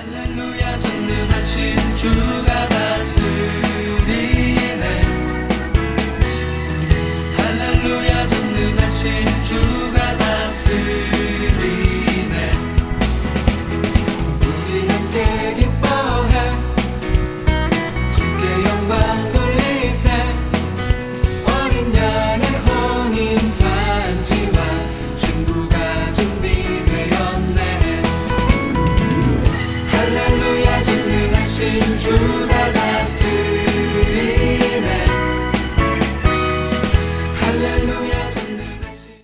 할렐루야 전능하신 주가 다스리네. 할렐루야 전능하신 주가 다스리네. 우리 함께 기뻐해 주께 영광 돌리세. 어린 양의 혼인잔치와 신부가 준비되었네. 할렐루야 전능하신 주